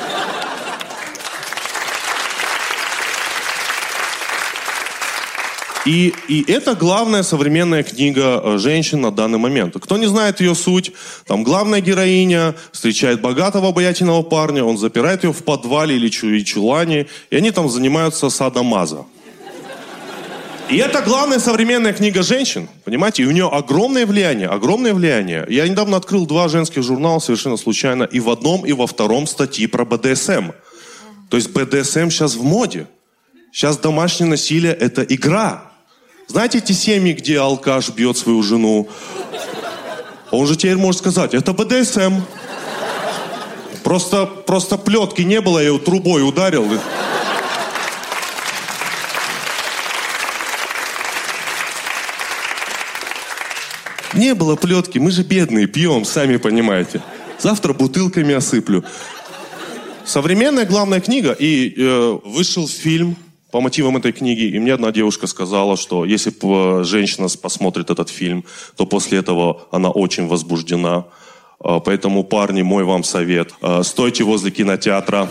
И, и это главная современная книга женщин на данный момент. Кто не знает ее суть, там главная героиня встречает богатого обаятельного парня, он запирает ее в подвале или чулане, и они там занимаются садомазо. И это главная современная книга женщин, понимаете? И у нее огромное влияние, огромное влияние. Я недавно открыл два женских журнала совершенно случайно, и в одном, и во втором статьи про бэ дэ эс эм. То есть бэ дэ эс эм сейчас в моде. Сейчас домашнее насилие – это игра. Знаете эти семьи, где алкаш бьет свою жену? Он же теперь может сказать, это бэ дэ эс эм. Просто, просто плетки не было, я ее трубой ударил. Не было плетки, мы же бедные, пьем, сами понимаете. Завтра бутылками осыплю. Современная главная книга, и э, вышел фильм по мотивам этой книги, и мне одна девушка сказала, что если женщина посмотрит этот фильм, то после этого она очень возбуждена. Поэтому, парни, мой вам совет. Стойте возле кинотеатра.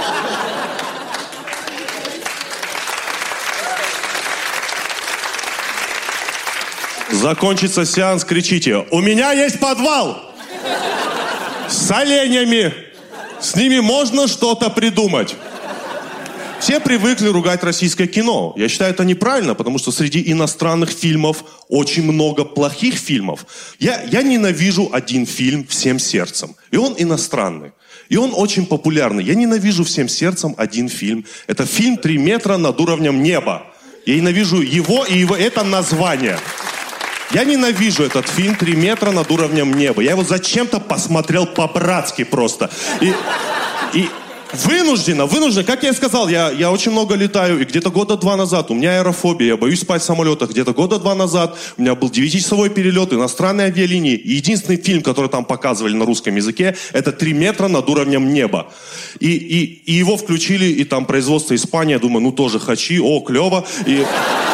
Закончится сеанс, кричите: «У меня есть подвал! С оленями! С ними можно что-то придумать!» Все привыкли ругать российское кино. Я считаю, это неправильно, потому что среди иностранных фильмов очень много плохих фильмов. Я, я ненавижу один фильм всем сердцем. И он иностранный. И он очень популярный. Я ненавижу всем сердцем один фильм. Это фильм «Три метра над уровнем неба». Я ненавижу его и его, это название. Я ненавижу этот фильм «Три метра над уровнем неба». Я его зачем-то посмотрел по-братски просто. И, и вынужденно, вынужденно, как я и сказал, я, я очень много летаю, и где-то года два назад у меня аэрофобия, я боюсь спать в самолетах. Где-то года два назад у меня был девятичасовой перелет, иностранной авиалинии. И единственный фильм, который там показывали на русском языке, это «Три метра над уровнем неба». И, и, и его включили, и там производство Испания, я думаю, ну тоже хочу, о, клево. И...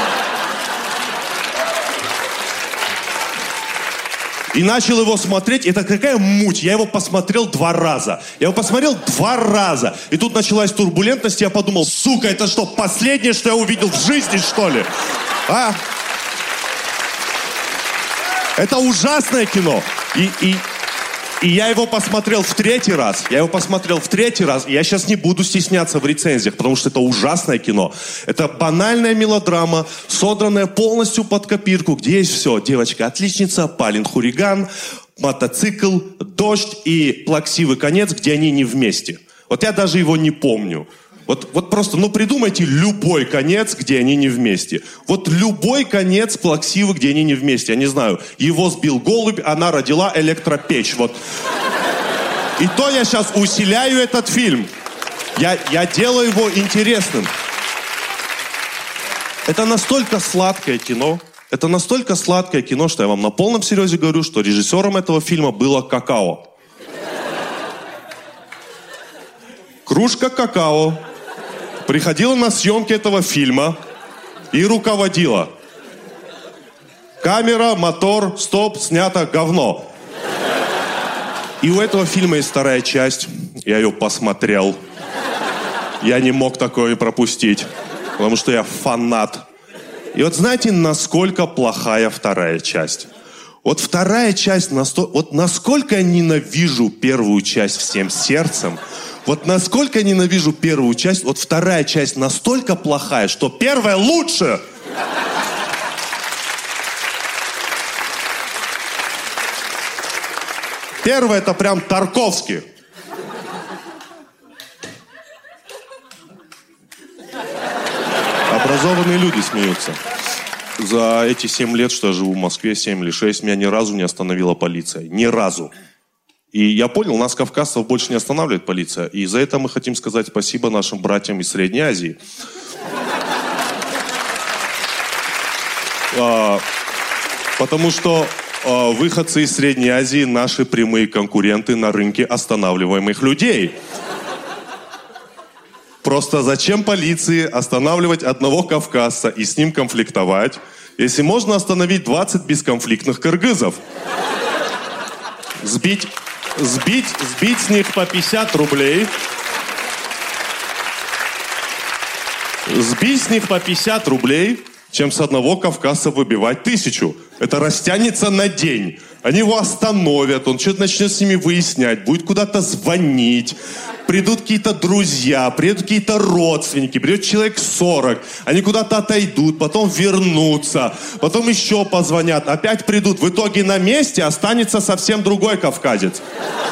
И начал его смотреть, это какая муть, я его посмотрел два раза. Я его посмотрел два раза. И тут началась турбулентность, и я подумал, сука, это что, последнее, что я увидел в жизни, что ли? А? Это ужасное кино. И, и, и я его посмотрел в третий раз. Я его посмотрел в третий раз. И я сейчас не буду стесняться в рецензиях, потому что это ужасное кино. Это банальная мелодрама, содранная полностью под копирку, где есть все. Девочка-отличница, Палин-хулиган, мотоцикл, дождь и плаксивый конец, где они не вместе. Вот я даже его не помню. Вот, вот просто, ну придумайте любой конец, где они не вместе. Вот любой конец плаксивый, где они не вместе. Я не знаю, его сбил голубь, она родила электропечь. Вот. И то я сейчас усиляю этот фильм. Я, я делаю его интересным. Это настолько сладкое кино. Это настолько сладкое кино, что я вам на полном серьезе говорю, что режиссером этого фильма было какао. Кружка какао приходила на съемки этого фильма и руководила. Камера, мотор, стоп, снято, говно. И у этого фильма есть вторая часть. Я ее посмотрел. Я не мог такое пропустить, потому что я фанат. И вот знаете, насколько плохая вторая часть? Вот вторая часть, насто... вот насколько я ненавижу первую часть всем сердцем, вот насколько я ненавижу первую часть, вот вторая часть настолько плохая, что первая лучше. Первая это прям Тарковский. Образованные люди смеются. За эти семь лет, что я живу в Москве, семь или шесть, меня ни разу не остановила полиция. Ни разу. И я понял, нас, кавказцев, больше не останавливает полиция. И за это мы хотим сказать спасибо нашим братьям из Средней Азии. А, потому что а, выходцы из Средней Азии наши прямые конкуренты на рынке останавливаемых людей. Просто зачем полиции останавливать одного кавказца и с ним конфликтовать, если можно остановить двадцать бесконфликтных кыргызов? Сбить, сбить, сбить с них по пятьдесят рублей. Сбить с них по пятьдесят рублей, чем с одного кавказца выбивать тысячу. Это растянется на день. Они его остановят, он что-то начнет с ними выяснять, будет куда-то звонить. Придут какие-то друзья, придут какие-то родственники, придет человек сорок. Они куда-то отойдут, потом вернутся, потом еще позвонят, опять придут. В итоге на месте останется совсем другой кавказец.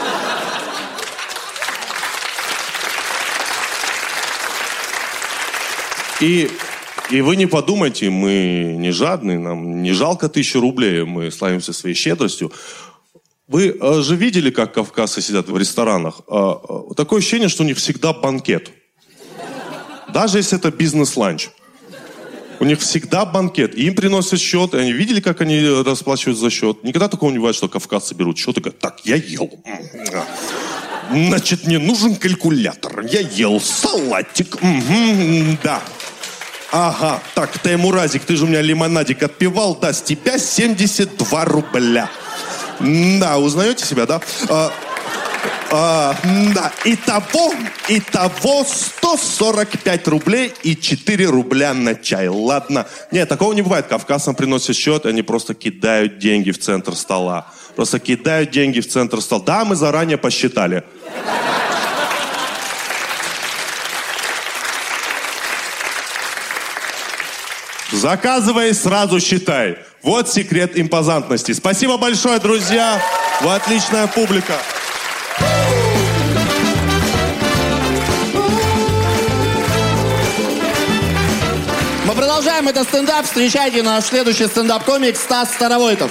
И, и вы не подумайте, мы не жадные, нам не жалко тысячу рублей, мы славимся своей щедростью. Вы э, же видели, как кавказцы сидят в ресторанах? Э, э, такое ощущение, что у них всегда банкет. Даже если это бизнес-ланч. У них всегда банкет. И им приносят счет, и они видели, как они расплачивают за счет. Никогда такого не бывает, что кавказцы берут счет и говорят, так, я ел. Значит, мне нужен калькулятор. Я ел салатик. Угу, да. Ага, так, Таймуразик, ты же у меня лимонадик отпивал. Да, с тебя семьдесят два рубля. Да, узнаете себя, да? А, а, да, итого, итого сто сорок пять рублей и четыре рубля на чай. Ладно. Нет, такого не бывает. Кавказцам приносят счет, и они просто кидают деньги в центр стола. Просто кидают деньги в центр стола. Да, мы заранее посчитали. Заказывай, сразу считай. Вот секрет импозантности. Спасибо большое, друзья. Вы отличная публика.
Мы продолжаем этот стендап. Встречайте наш следующий стендап-комик Стас Старовойтов.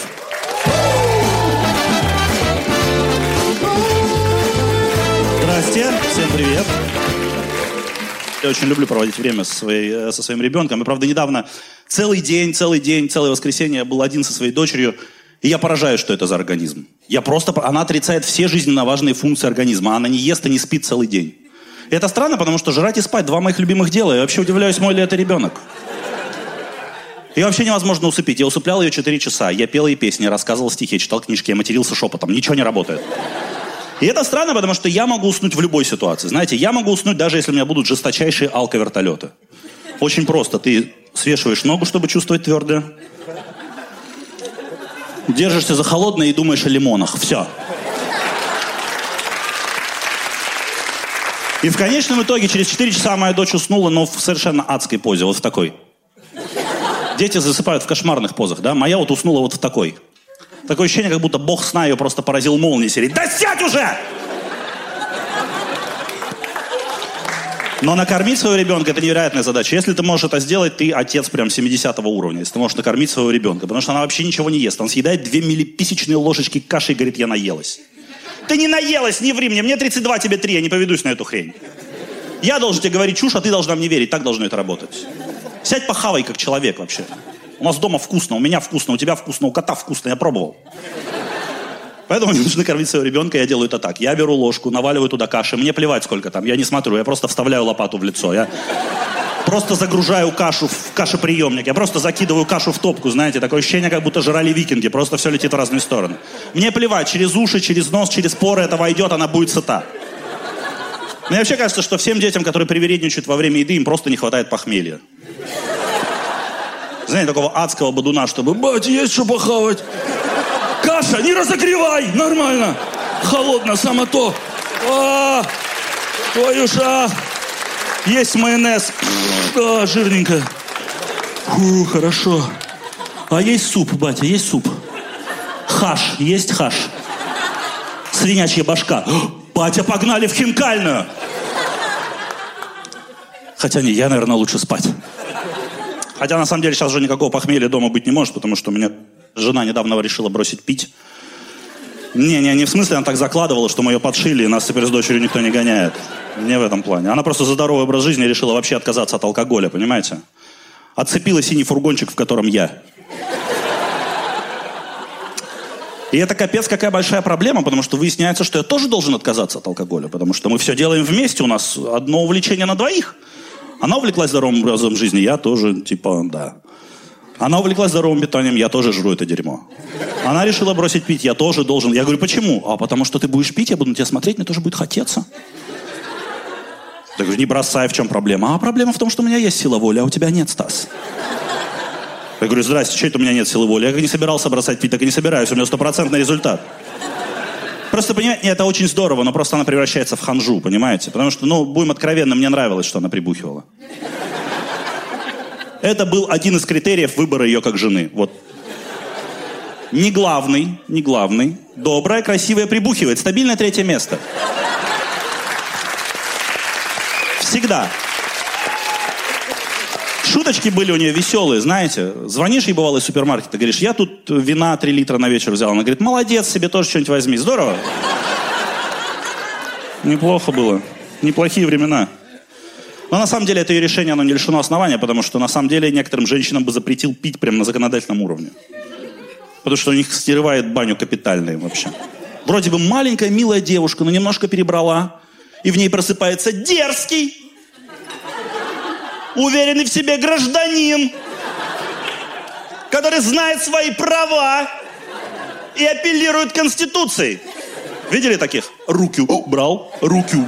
Здрасте, всем привет. Я очень люблю проводить время со, своей, со своим ребенком. И, правда, недавно целый день, целый день, целое воскресенье я был один со своей дочерью. И я поражаюсь, что это за организм. Я просто... Она отрицает все жизненно важные функции организма. Она не ест и не спит целый день. И это странно, потому что жрать и спать — два моих любимых дела. Я вообще удивляюсь, мой ли это ребенок. Ее вообще невозможно усыпить. Я усыплял ее четыре часа. Я пел ей песни, рассказывал стихи, читал книжки, я матерился шепотом. Ничего не работает. И это странно, потому что я могу уснуть в любой ситуации. Знаете, я могу уснуть, даже если у меня будут жесточайшие алковертолеты. Очень просто. Ты свешиваешь ногу, чтобы чувствовать твердое. Держишься за холодное и думаешь о лимонах. Все. И в конечном итоге через четыре часа моя дочь уснула, но в совершенно адской позе. Вот в такой. Дети засыпают в кошмарных позах, да? Моя вот уснула вот в такой. Такое ощущение, как будто бог сна ее просто поразил молнией серии. Да сядь уже! Но накормить своего ребенка — это невероятная задача. Если ты можешь это сделать, ты отец прям семидесятого уровня. Если ты можешь накормить своего ребенка. Потому что она вообще ничего не ест. Она съедает две миллиписечные ложечки каши и говорит: я наелась. Ты не наелась, не ври мне. Мне тридцать два, тебе три. Я не поведусь на эту хрень. Я должен тебе говорить чушь, а ты должна мне верить. Так должно это работать. Сядь похавай, как человек вообще. У нас дома вкусно, у меня вкусно, у тебя вкусно, у кота вкусно. Я пробовал. Поэтому мне нужно кормить своего ребенка, я делаю это так. Я беру ложку, наваливаю туда каши. Мне плевать, сколько там. Я не смотрю, я просто вставляю лопату в лицо. Я просто загружаю кашу в кашеприемник. Я просто закидываю кашу в топку, знаете. Такое ощущение, как будто жрали викинги. Просто все летит в разные стороны. Мне плевать, через уши, через нос, через поры это войдет, она будет сыта. Мне вообще кажется, что всем детям, которые привередничают во время еды, им просто не хватает похмелья. Знаете, такого адского бодуна, чтобы: батя, есть что похавать? Каша, не разогревай, нормально. Холодно, само то. А, твою ша. Есть майонез. А, жирненько. Фу, хорошо. А есть суп, батя, есть суп? Хаш, есть хаш? Свинячья башка. Батя, погнали в хинкальную. Хотя не, я, наверное, лучше спать. Хотя, на самом деле, сейчас уже никакого похмелья дома быть не может, потому что у меня жена недавно решила бросить пить. Не-не, не в смысле, она так закладывала, что мы ее подшили, и нас теперь с дочерью никто не гоняет. Не в этом плане. Она просто за здоровый образ жизни решила вообще отказаться от алкоголя, понимаете? Отцепила синий фургончик, в котором я. И это капец какая большая проблема, потому что выясняется, что я тоже должен отказаться от алкоголя, потому что мы все делаем вместе, у нас одно увлечение на двоих. Она увлеклась здоровым образом жизни, я тоже, типа, да. Она увлеклась здоровым питанием, я тоже жру это дерьмо. Она решила бросить пить, я тоже должен. Я говорю: почему? А потому что ты будешь пить, я буду на тебя смотреть, мне тоже будет хотеться. Я говорю: не бросай, в чем проблема? А проблема в том, что у меня есть сила воли, а у тебя нет, Стас. Я говорю: здрасте, что это у меня нет силы воли? Я как не собирался бросать пить, так и не собираюсь, у меня стопроцентный результат. Просто, понимаете, это очень здорово, но просто она превращается в ханжу, понимаете? Потому что, ну, будем откровенны, мне нравилось, что она прибухивала. Это был один из критериев выбора ее как жены. Вот. Не главный, не главный. Добрая, красивая, прибухивает. Стабильное третье место. Всегда. Шуточки были у нее веселые, знаете. Звонишь ей, бывало, из супермаркета, говоришь: я тут вина три литра на вечер взял. Она говорит: молодец, себе тоже что-нибудь возьми. Здорово? Неплохо было. Неплохие времена. Но на самом деле это ее решение, оно не лишено основания, потому что на самом деле некоторым женщинам бы запретил пить прямо на законодательном уровне. Потому что у них стеревает баню капитальные вообще. Вроде бы маленькая, милая девушка, но немножко перебрала. И в ней просыпается дерзкий, уверенный в себе гражданин, который знает свои права и апеллирует к Конституции. Видели таких? Руки брал, руки.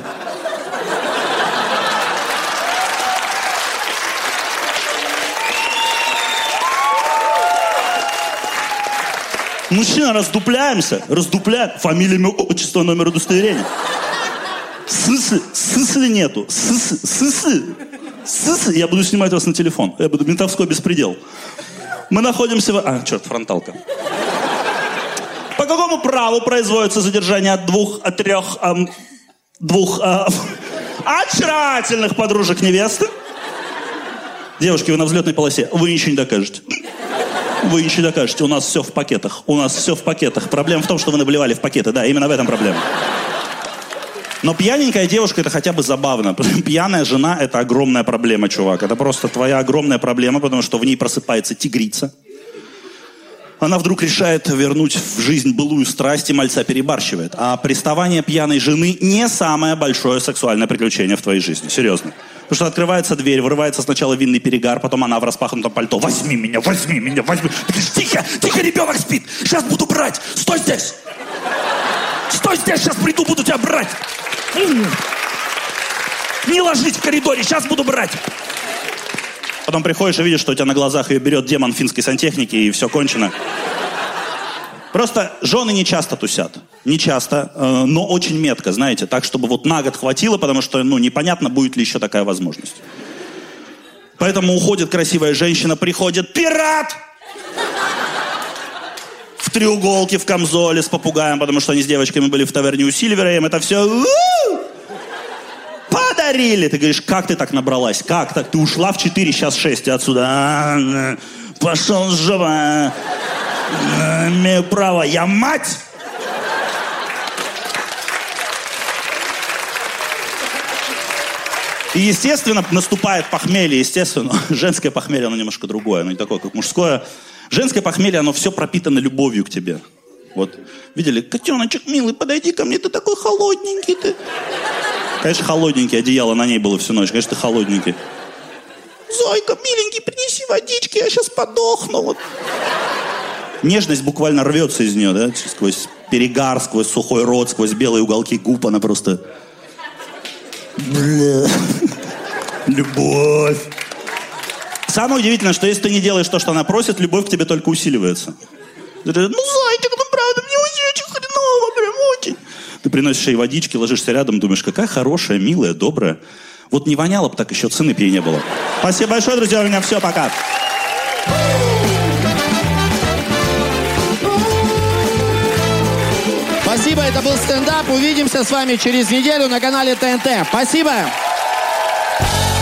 Мужчина, раздупляемся, раздупляем. Фамилия, имя, отчество, номер удостоверения. Сысы, сысы нету. Сысы, сысы. Сысы. Я буду снимать вас на телефон. Я буду ментовской беспредел. Мы находимся в... А, черт, фронталка. По какому праву производится задержание от двух, от трех, эм, двух э, очаровательных подружек невесты? Девушки, вы на взлетной полосе. Вы ничего не докажете. Вы ничего не докажете. У нас все в пакетах. У нас все в пакетах. Проблема в том, что вы наблевали в пакеты. Да, именно в этом проблема. Но пьяненькая девушка — это хотя бы забавно. Пьяная жена — это огромная проблема, чувак. Это просто твоя огромная проблема, потому что в ней просыпается тигрица. Она вдруг решает вернуть в жизнь былую страсть и мальца перебарщивает. А приставание пьяной жены не самое большое сексуальное приключение в твоей жизни. Серьезно. Потому что открывается дверь, вырывается сначала винный перегар, потом она в распахнутом пальто. Возьми меня, возьми меня, возьми. Ты говоришь, тихо, тихо, ребенок спит. Сейчас буду брать. Стой здесь. Стой здесь, сейчас приду, буду тебя брать. Не ложись в коридоре, сейчас буду брать. Потом приходишь и видишь, что у тебя на глазах ее берет демон финской сантехники, и все кончено. Просто жены не часто тусят. Не часто, э, но очень метко, знаете. Так, чтобы вот на год хватило, потому что, ну, непонятно, будет ли еще такая возможность. Поэтому уходит красивая женщина, приходит пират! В треуголке, в камзоле с попугаем, потому что они с девочками были в таверне у Сильвера, им это все... Подарили! Ты говоришь, как ты так набралась? Как так? Ты ушла в четыре, сейчас шесть, и отсюда... А, пошел жопа! Имею право, я мать! И, естественно, наступает похмелье, естественно. Женское похмелье, оно немножко другое, оно не такое, как мужское. Женское похмелье, оно все пропитано любовью к тебе. Вот, видели? Котеночек милый, подойди ко мне, ты такой холодненький ты. Конечно, холодненький, одеяло на ней было всю ночь, конечно, ты холодненький. Зойка, миленький, принеси водички, я сейчас подохну. Вот. Нежность буквально рвется из нее, да, сквозь перегар, сквозь сухой рот, сквозь белые уголки губ, она просто... Бля. Любовь. Самое удивительное, что если ты не делаешь то, что она просит, любовь к тебе только усиливается. Ты говоришь, ну, зайчик, ну, правда, мне очень хреново, прям очень. Ты приносишь ей водички, ложишься рядом, думаешь, какая хорошая, милая, добрая. Вот не воняло бы, так еще цены бы ей не было. Спасибо большое, друзья, у меня все, пока.
Спасибо, это был стендап. Увидимся с вами через неделю на канале ТНТ. Спасибо.